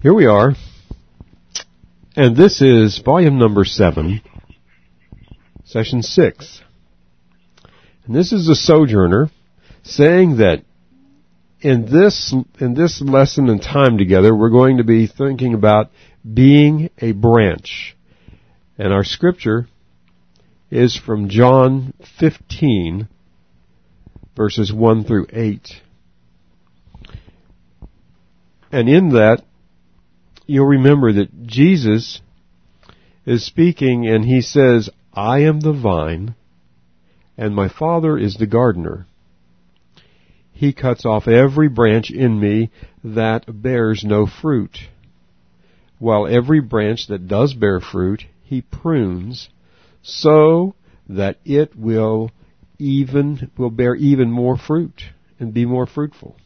Here we are, and this is volume number 7, session 6. And this is a sojourner saying that in this lesson and time together, we're going to be thinking about being a branch. And our scripture is from John 15, verses 1 through 8. And in that, you'll remember that Jesus is speaking and he says, I am the vine, and my Father is the gardener. He cuts off every branch in me that bears no fruit, while every branch that does bear fruit, he prunes, so that it will bear even more fruit and be more fruitful.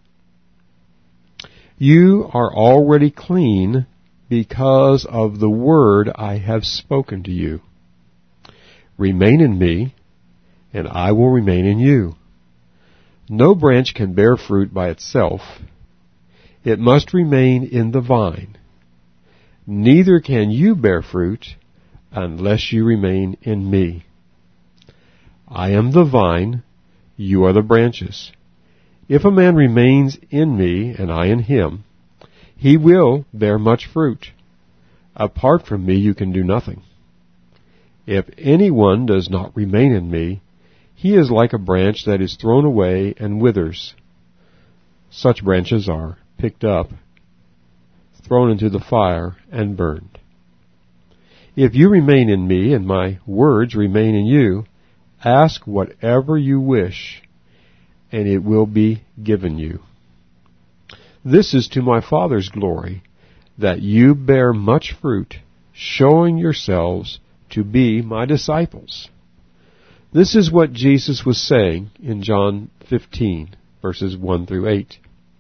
You are already clean because of the word I have spoken to you. Remain in me, and I will remain in you. No branch can bear fruit by itself. It must remain in the vine. Neither can you bear fruit unless you remain in me. I am the vine, you are the branches. If a man remains in me and I in him, he will bear much fruit. Apart from me you can do nothing. If anyone does not remain in me, he is like a branch that is thrown away and withers. Such branches are picked up, thrown into the fire, and burned. If you remain in me and my words remain in you, ask whatever you wish, and it will be given you. This is to my Father's glory, that you bear much fruit, showing yourselves to be my disciples. This is what Jesus was saying in John 15, verses 1 through 8.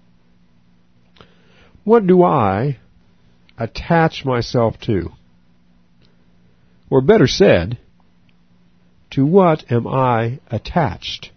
What do I attach myself to? Or better said, to what am I attached?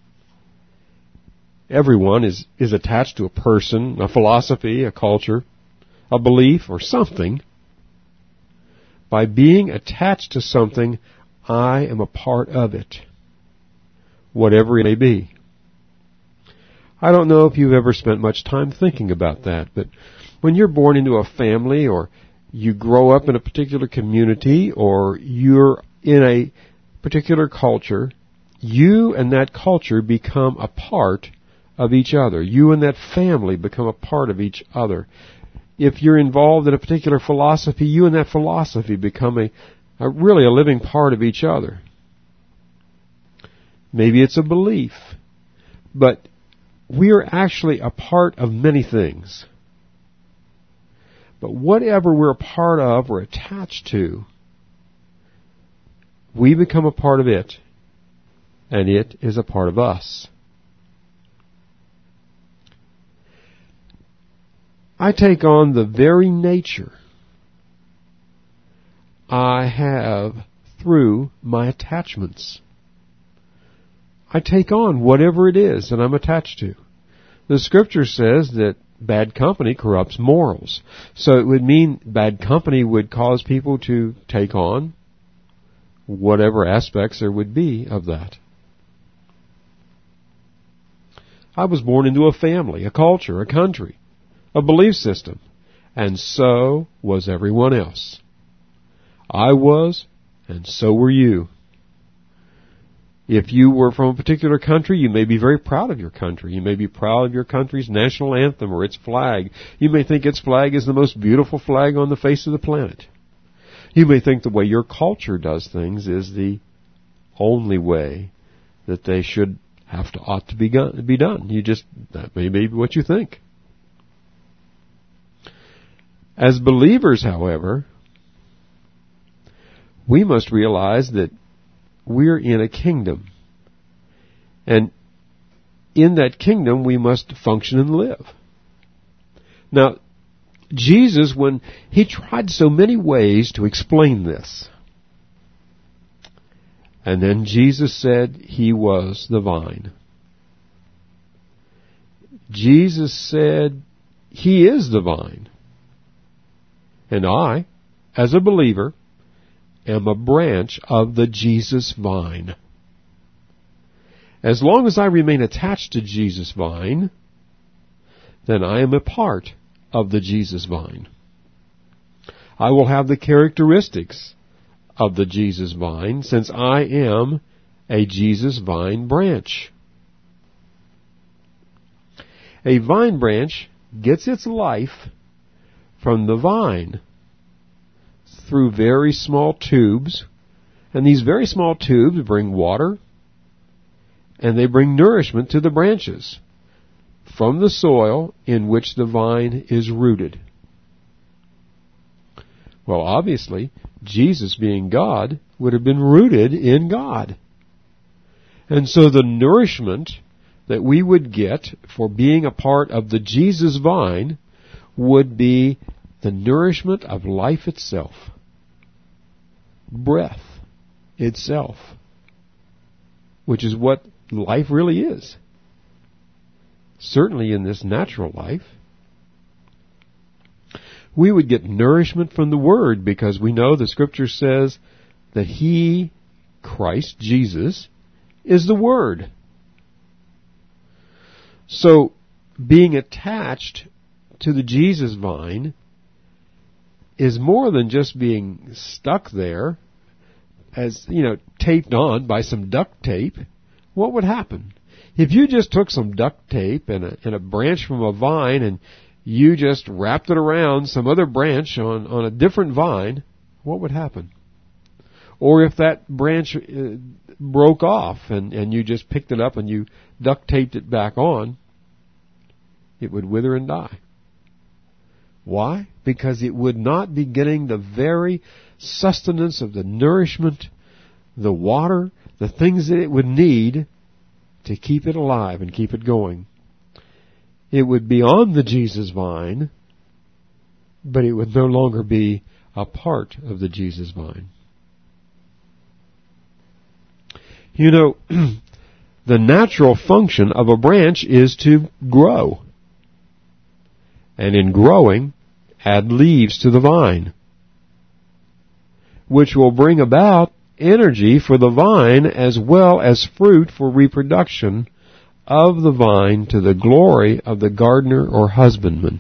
Everyone is attached to a person, a philosophy, a culture, a belief, or something. By being attached to something, I am a part of it, whatever it may be. I don't know if you've ever spent much time thinking about that, but when you're born into a family, or you grow up in a particular community, or you're in a particular culture, you and that culture become a part of each other. You and that family become a part of each other. If you're involved in a particular philosophy, you and that philosophy become really a living part of each other. Maybe it's a belief, but we are actually a part of many things. But whatever we're a part of or attached to, we become a part of it, and it is a part of us. I take on the very nature I have through my attachments. I take on whatever it is that I'm attached to. The scripture says that bad company corrupts morals. So it would mean bad company would cause people to take on whatever aspects there would be of that. I was born into a family, a culture, a country, a belief system, and so was everyone else. I was, and so were you. If you were from a particular country, you may be very proud of your country. You may be proud of your country's national anthem or its flag. You may think its flag is the most beautiful flag on the face of the planet. You may think the way your culture does things is the only way that they ought to be done. That may be what you think. As believers, however, we must realize that we're in a kingdom. And in that kingdom, we must function and live. Now, Jesus, when he tried so many ways to explain this, and then Jesus said he was the vine. Jesus said he is the vine. And I, as a believer, am a branch of the Jesus vine. As long as I remain attached to Jesus vine, then I am a part of the Jesus vine. I will have the characteristics of the Jesus vine, since I am a Jesus vine branch. A vine branch gets its life from the vine through very small tubes, and these very small tubes bring water and they bring nourishment to the branches from the soil in which the vine is rooted. Well, obviously, Jesus being God would have been rooted in God. And so the nourishment that we would get for being a part of the Jesus vine would be the nourishment of life itself. Breath itself. Which is what life really is. Certainly in this natural life. We would get nourishment from the Word because we know the Scripture says that He, Christ, Jesus, is the Word. So, being attached to the Jesus vine is more than just being stuck there as, taped on by some duct tape. What would happen? If you just took some duct tape and a branch from a vine and you just wrapped it around some other branch on a different vine, what would happen? Or if that branch broke off and you just picked it up and you duct taped it back on, it would wither and die. Why? Because it would not be getting the very sustenance of the nourishment, the water, the things that it would need to keep it alive and keep it going. It would be on the Jesus vine, but it would no longer be a part of the Jesus vine. The natural function of a branch is to grow. And in growing, add leaves to the vine, which will bring about energy for the vine as well as fruit for reproduction of the vine to the glory of the gardener or husbandman.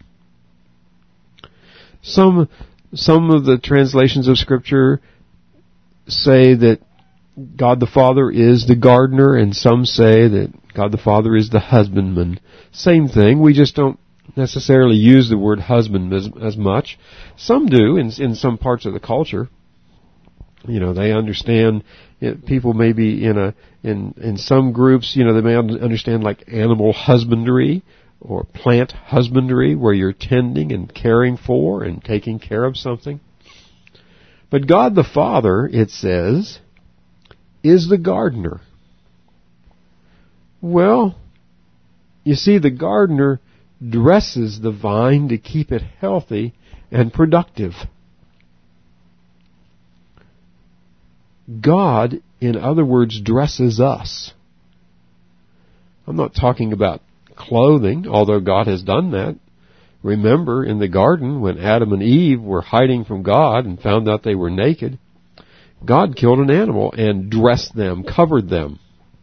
Some of the translations of Scripture say that God the Father is the gardener, and some say that God the Father is the husbandman. Same thing, we just don't necessarily use the word husband as much. Some do in some parts of the culture. They understand. People may be in some groups. They may understand like animal husbandry or plant husbandry, where you're tending and caring for and taking care of something. But God the Father, it says, is the gardener. Well, you see, the gardener dresses the vine to keep it healthy and productive. God, in other words, dresses us. I'm not talking about clothing, although God has done that. Remember, in the garden, when Adam and Eve were hiding from God and found out they were naked, God killed an animal and dressed them, covered them.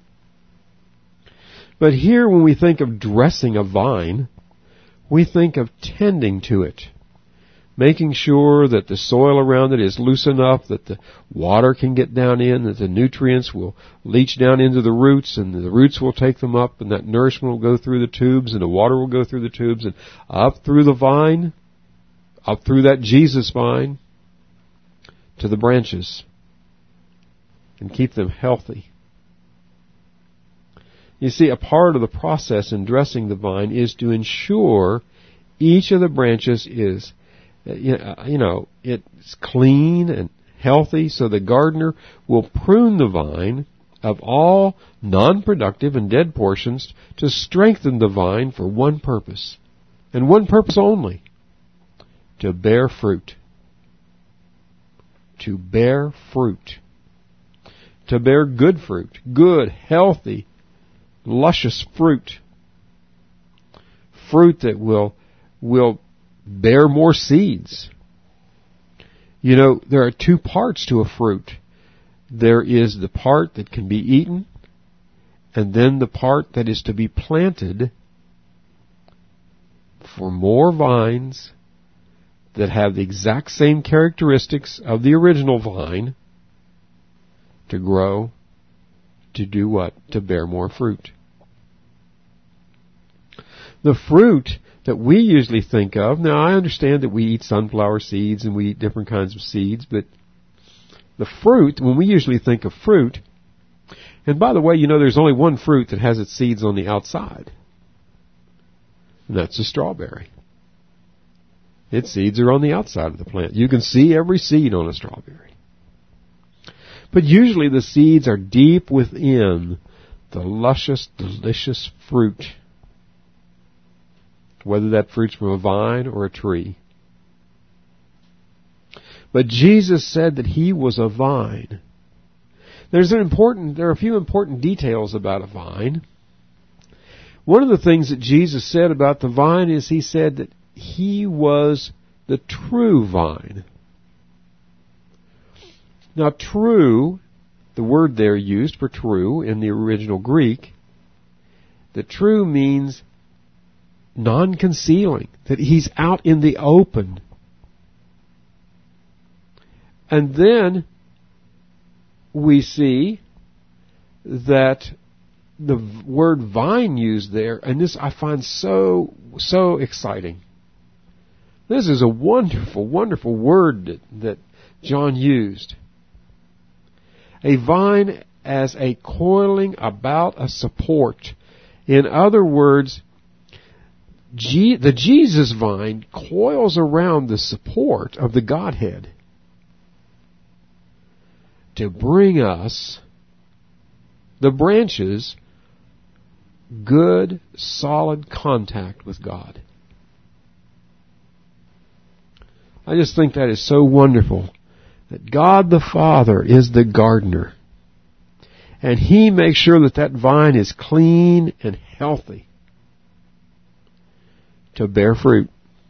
But here, when we think of dressing a vine, we think of tending to it, making sure that the soil around it is loose enough that the water can get down in, that the nutrients will leach down into the roots, and the roots will take them up, and that nourishment will go through the tubes, and the water will go through the tubes, and up through the vine, up through that Jesus vine, to the branches, and keep them healthy. You see, a part of the process in dressing the vine is to ensure each of the branches is, it's clean and healthy, so the gardener will prune the vine of all non-productive and dead portions to strengthen the vine for one purpose, and one purpose only: to bear fruit. To bear fruit. To bear good fruit. Good, healthy, luscious fruit. Fruit that will bear more seeds. You know, there are two parts to a fruit. There is the part that can be eaten, and then the part that is to be planted for more vines that have the exact same characteristics of the original vine to grow, to do what? To bear more fruit. The fruit that we usually think of, now I understand that we eat sunflower seeds and we eat different kinds of seeds, but the fruit, when we usually think of fruit, and by the way, you know there's only one fruit that has its seeds on the outside, and that's the strawberry. Its seeds are on the outside of the plant. You can see every seed on a strawberry. But usually the seeds are deep within the luscious, delicious fruit, whether that fruit's from a vine or a tree. But Jesus said that He was a vine. There are a few important details about a vine. One of the things that Jesus said about the vine is He said that He was the true vine. Now, true, the word there used for true in the original Greek, the true means non-concealing, that He's out in the open. And then we see that the word vine used there, and this I find so exciting. This is a wonderful, wonderful word that John used. A vine as a coiling about a support. In other words, the Jesus vine coils around the support of the Godhead to bring us, the branches, good, solid contact with God. I just think that is so wonderful, that God the Father is the gardener, and He makes sure that that vine is clean and healthy to bear fruit.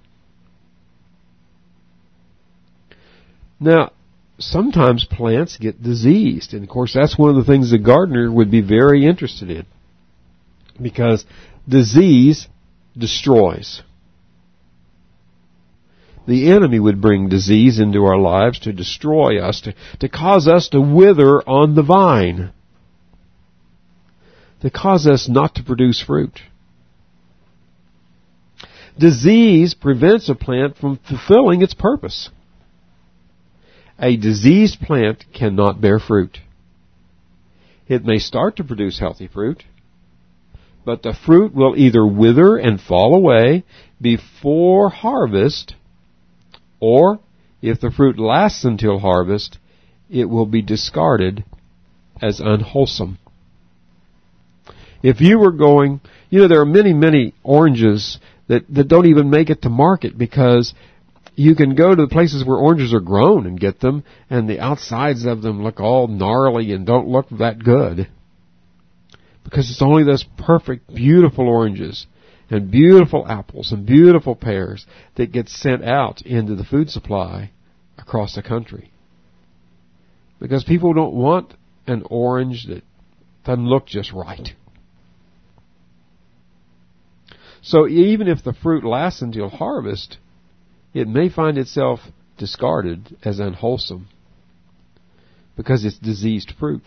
Now, sometimes plants get diseased, and of course that's one of the things the gardener would be very interested in, because disease destroys. The enemy would bring disease into our lives to destroy us, to cause us to wither on the vine, to cause us not to produce fruit. Disease prevents a plant from fulfilling its purpose. A diseased plant cannot bear fruit. It may start to produce healthy fruit, but the fruit will either wither and fall away before harvest, or if the fruit lasts until harvest, it will be discarded as unwholesome. If you were going, there are many, many oranges that don't even make it to market, because you can go to the places where oranges are grown and get them, and the outsides of them look all gnarly and don't look that good. Because it's only those perfect, beautiful oranges and beautiful apples and beautiful pears that get sent out into the food supply across the country. Because people don't want an orange that doesn't look just right. So even if the fruit lasts until harvest, it may find itself discarded as unwholesome because it's diseased fruit.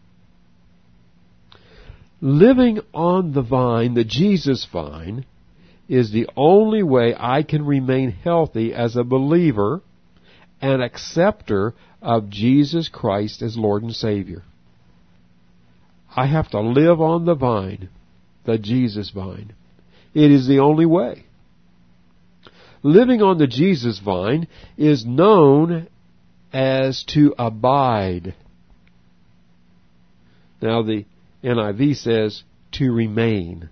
Living on the vine, the Jesus vine, is the only way I can remain healthy as a believer and acceptor of Jesus Christ as Lord and Savior. I have to live on the vine, the Jesus vine. It is the only way. Living on the Jesus vine is known as to abide. Now the NIV says to remain.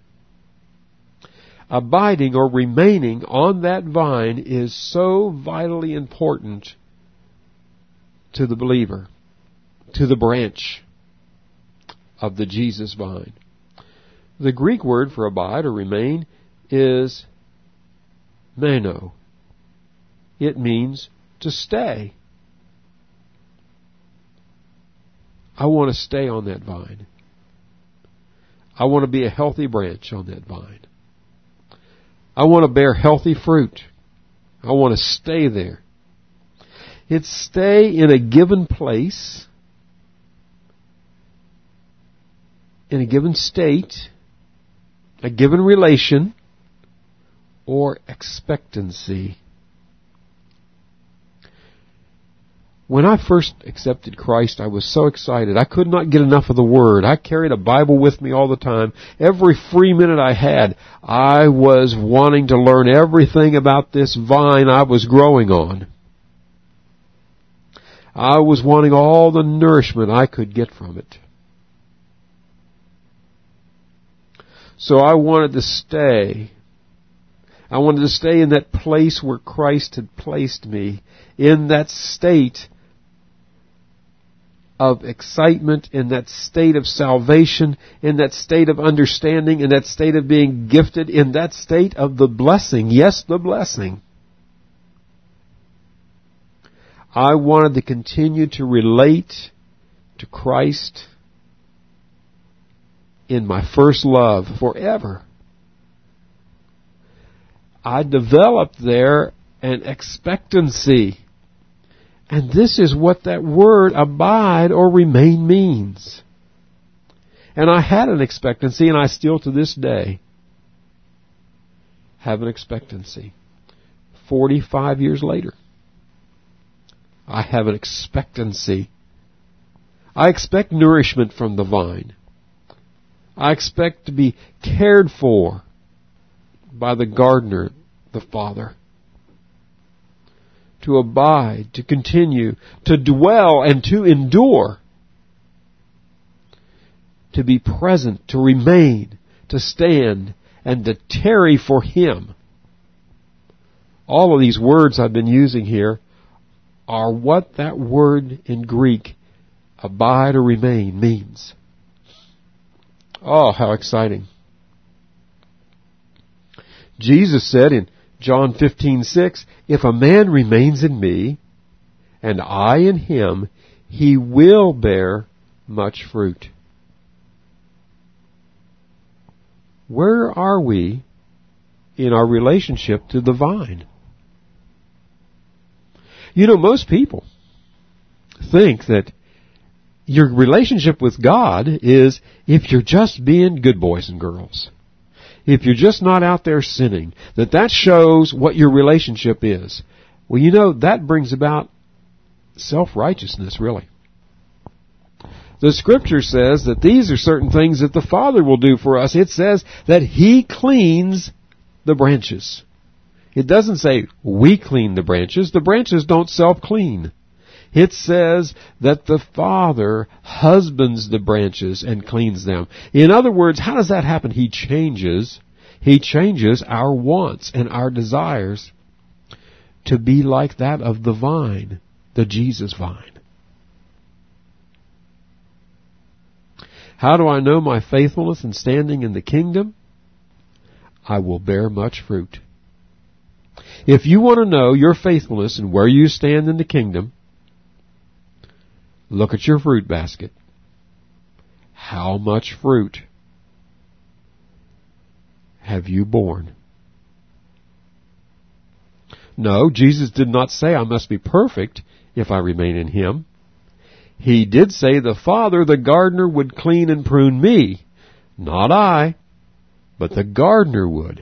Abiding or remaining on that vine is so vitally important to the believer, to the branch of the Jesus vine. The Greek word for abide or remain is meno. It means to stay, I want to stay on that vine. I want to be a healthy branch on that vine. I want to bear healthy fruit. I want to stay there. It's stay in a given place, in a given state, a given relation, or expectancy. When I first accepted Christ, I was so excited. I could not get enough of the Word. I carried a Bible with me all the time. Every free minute I had, I was wanting to learn everything about this vine I was growing on. I was wanting all the nourishment I could get from it. So I wanted to stay. I wanted to stay in that place where Christ had placed me, in that state of excitement, in that state of salvation, in that state of understanding, in that state of being gifted, in that state of the blessing. Yes, the blessing. I wanted to continue to relate to Christ in my first love forever. I developed there an expectancy. And this is what that word abide or remain means. And I had an expectancy, and I still to this day have an expectancy. 45 years later, I have an expectancy. I expect nourishment from the vine. I expect to be cared for by the gardener, the Father. To abide, to continue, to dwell, and to endure. To be present, to remain, to stand, and to tarry for Him. All of these words I've been using here are what that word in Greek, abide or remain, means. Oh, how exciting. Jesus said in John 15:6, if a man remains in me, and I in him, he will bear much fruit. Where are we in our relationship to the vine? You know, most people think that your relationship with God is if you're just being good boys and girls. If you're just not out there sinning, that shows what your relationship is. Well, you know, that brings about self-righteousness, really. The Scripture says that these are certain things that the Father will do for us. It says that He cleans the branches. It doesn't say we clean the branches. The branches don't self-clean. It says that the Father husbands the branches and cleans them. In other words, how does that happen? He changes our wants and our desires to be like that of the vine, the Jesus vine. How do I know my faithfulness and standing in the kingdom? I will bear much fruit. If you want to know your faithfulness and where you stand in the kingdom, look at your fruit basket. How much fruit have you borne? No, Jesus did not say I must be perfect if I remain in Him. He did say the Father, the gardener, would clean and prune me. Not I, but the gardener would.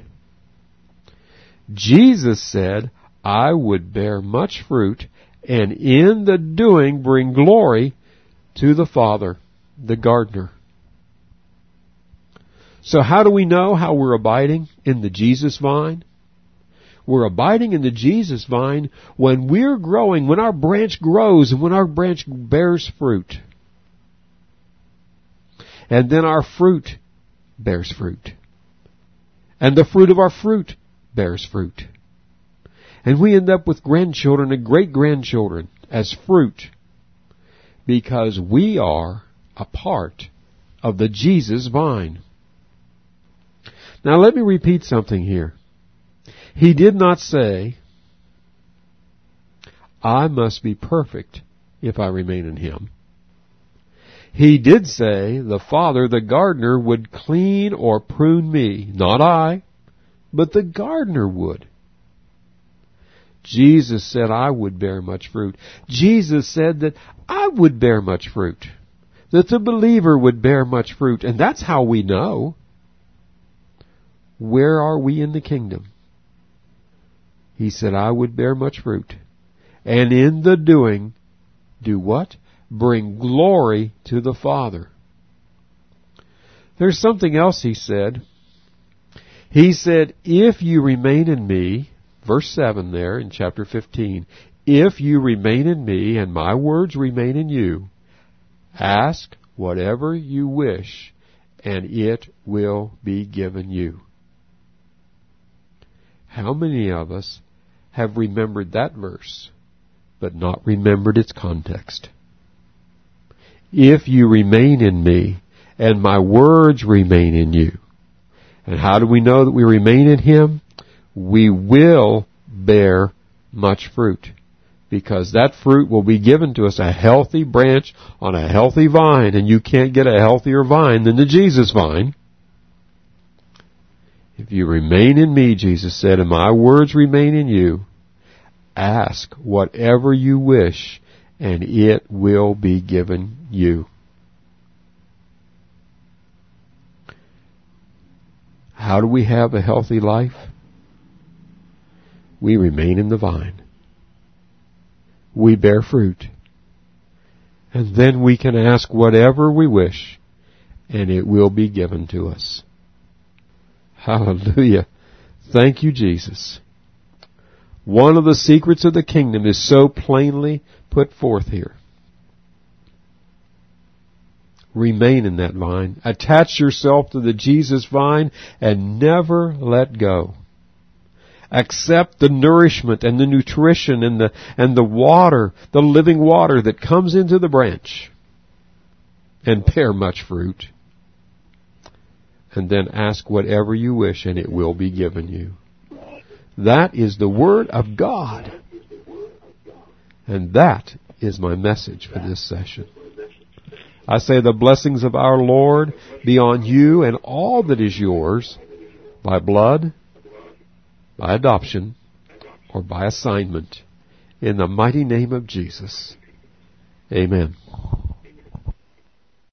Jesus said I would bear much fruit and in the doing bring glory to the Father, the gardener. So how do we know how we're abiding in the Jesus vine? We're abiding in the Jesus vine when we're growing, when our branch grows and when our branch bears fruit. And then our fruit bears fruit. And the fruit of our fruit bears fruit. And we end up with grandchildren and great-grandchildren as fruit because we are a part of the Jesus vine. Now let me repeat something here. He did not say, I must be perfect if I remain in Him. He did say, the Father, the gardener, would clean or prune me. Not I, but the gardener would. Jesus said I would bear much fruit. Jesus said that I would bear much fruit. That the believer would bear much fruit. And that's how we know. Where are we in the kingdom? He said I would bear much fruit. And in the doing, do what? Bring glory to the Father. There's something else he said. He said, if you remain in me, verse 7 there in chapter 15, if you remain in me and my words remain in you, ask whatever you wish and it will be given you. How many of us have remembered that verse but not remembered its context? If you remain in me, and my words remain in you. And how do we know that we remain in Him? We will bear much fruit. Because that fruit will be given to us, a healthy branch on a healthy vine, and you can't get a healthier vine than the Jesus vine. If you remain in me, Jesus said, and my words remain in you, ask whatever you wish, and it will be given you. How do we have a healthy life? We remain in the vine. We bear fruit. And then we can ask whatever we wish, and it will be given to us. Hallelujah. Thank you, Jesus. One of the secrets of the kingdom is so plainly put forth here. Remain in that vine. Attach yourself to the Jesus vine and never let go. Accept the nourishment and the nutrition and the water, the living water that comes into the branch, and bear much fruit. And then ask whatever you wish and it will be given you. That is the Word of God. And that is my message for this session. I say the blessings of our Lord be on you and all that is yours by blood, by adoption, or by assignment. In the mighty name of Jesus. Amen.